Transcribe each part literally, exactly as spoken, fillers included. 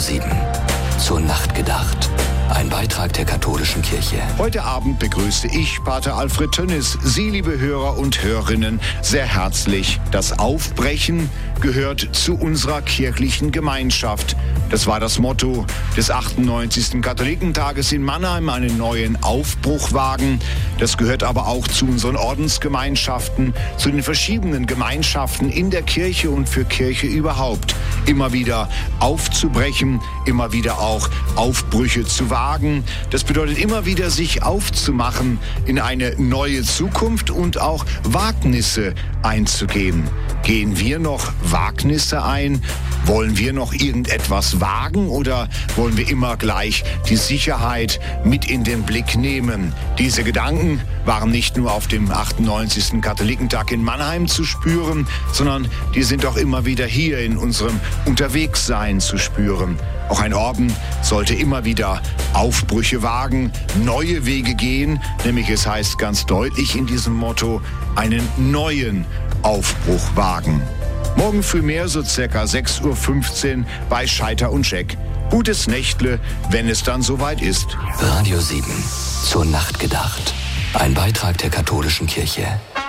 sieben. Zur Nacht gedacht. Ein Beitrag der katholischen Kirche. Heute Abend begrüße ich, Pater Alfred Tönnis, Sie, liebe Hörer und Hörerinnen, sehr herzlich. Das Aufbrechen gehört zu unserer kirchlichen Gemeinschaft. Das war das Motto des achtundneunzigsten Katholikentages in Mannheim, einen neuen Aufbruch wagen. Das gehört aber auch zu unseren Ordensgemeinschaften, zu den verschiedenen Gemeinschaften in der Kirche und für Kirche überhaupt. Immer wieder aufzubrechen, immer wieder auch Aufbrüche zu wagen. Das bedeutet immer wieder, sich aufzumachen in eine neue Zukunft und auch Wagnisse einzugehen. Gehen wir noch Wagnisse ein? Wollen wir noch irgendetwas wagen oder wollen wir immer gleich die Sicherheit mit in den Blick nehmen? Diese Gedanken waren nicht nur auf dem achtundneunzigsten Katholikentag in Mannheim zu spüren, sondern die sind auch immer wieder hier in unserem Unterwegssein zu spüren. Auch ein Orden sollte immer wieder Aufbrüche wagen, neue Wege gehen, nämlich es heißt ganz deutlich in diesem Motto, einen neuen Aufbruch wagen. Morgen früh mehr, so circa sechs Uhr fünfzehn bei Scheiter und Scheck. Gutes Nächtle, wenn es dann soweit ist. Radio sieben. Zur Nacht gedacht. Ein Beitrag der katholischen Kirche.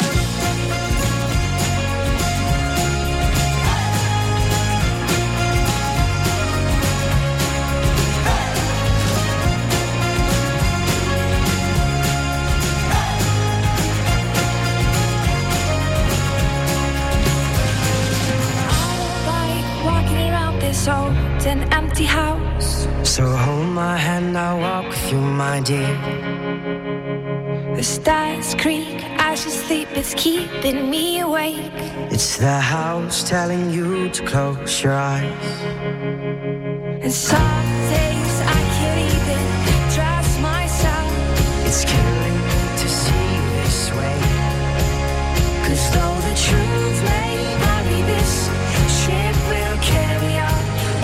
An empty house. So hold my hand, I'll walk with you, my dear. The stars creak as you sleep, it's keeping me awake. It's the house telling you to close your eyes. And some days I can't even trust myself. It's killing me to see you this way. 'Cause though the truth may vary, this ship will carry on.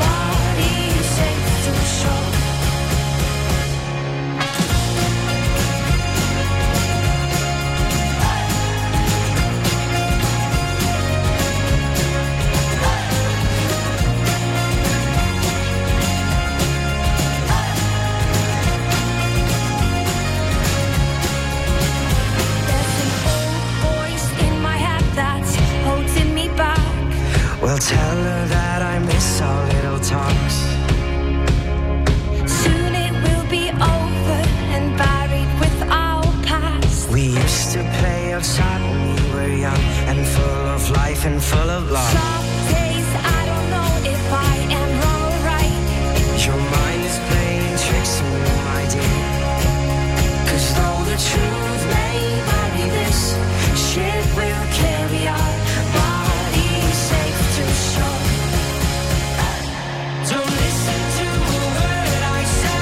Well, tell her that I miss our little talks. Soon it will be over and buried with our past. We used to play outside when we were young and full of life and full of love. Some days I don't know if I am wrong or right. Your mind is playing tricks on me, my dear. 'Cause though the truth may vary, this ship will carry our bodies safe to shore. Don't listen to a word I say.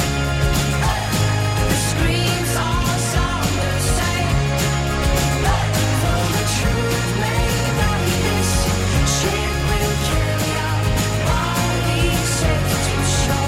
The screams all sound the same. Though the truth may vary, this ship will carry our bodies safe to shore.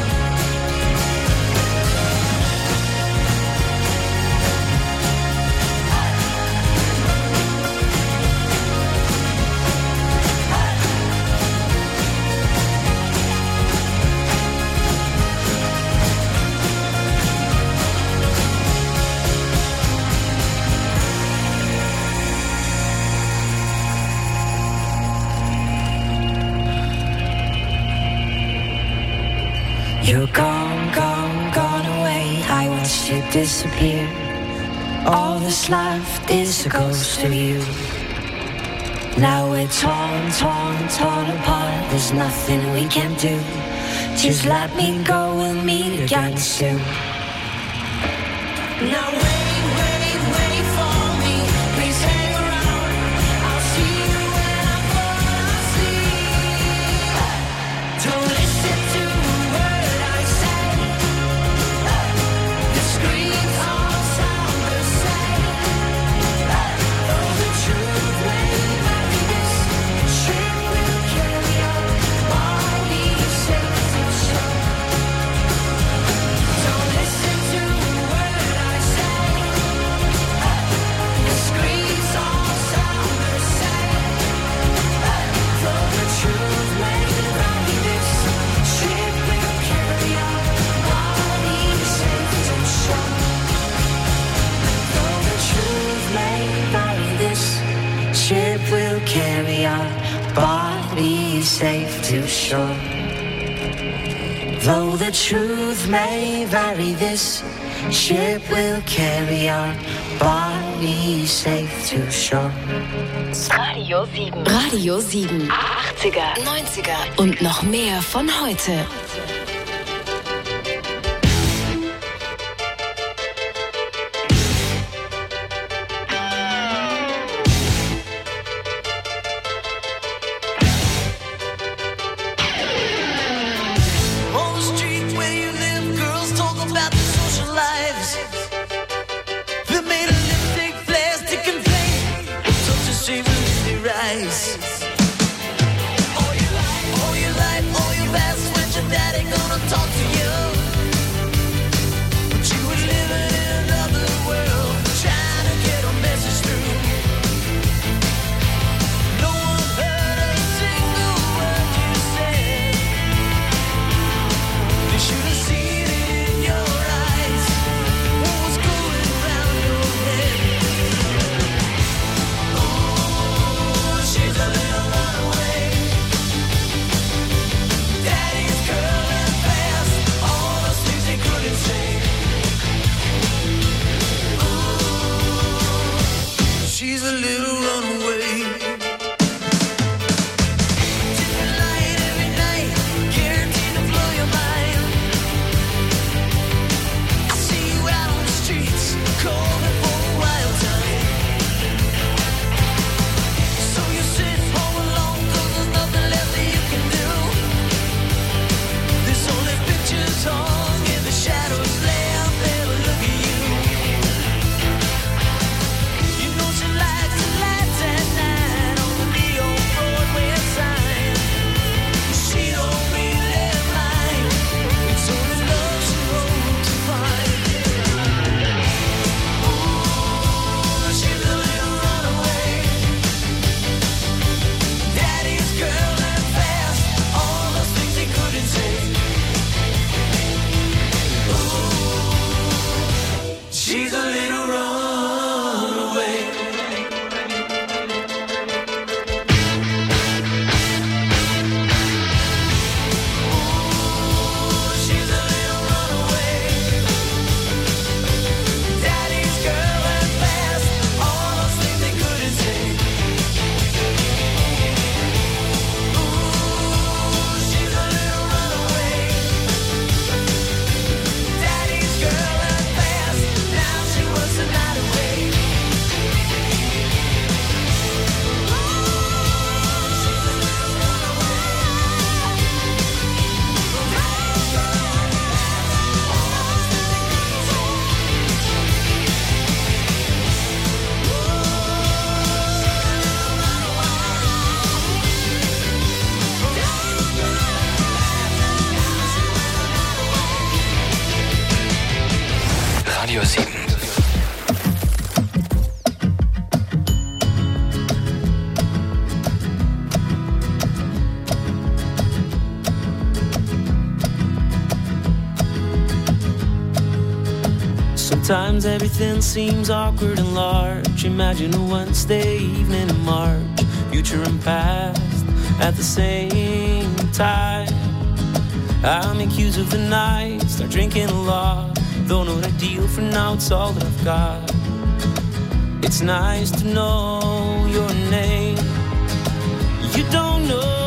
You're gone, gone, gone away. I watched you disappear. All that's left is a ghost of you. Now we're torn, torn, torn apart. There's nothing we can do. Just let me go, we'll meet again soon. Now wait, wait, wait for me. Please hang around. I'll see you when I fall asleep. Don't listen to a word I say. The screams all sound the same. Though the truth may vary, this ship will carry our bodies safe to shore. Don't listen to a word I say. safe to shore. Though the truth may vary, this ship will carry our bodies safe to shore. Radio sieben. Radio sieben. achtziger, neunziger und noch mehr von heute. Sometimes everything seems awkward and large. Imagine a Wednesday evening in March, future and past at the same time. I make use of the night, start drinking a lot. Don't know the deal for now, it's all that I've got. It's nice to know your name. You don't know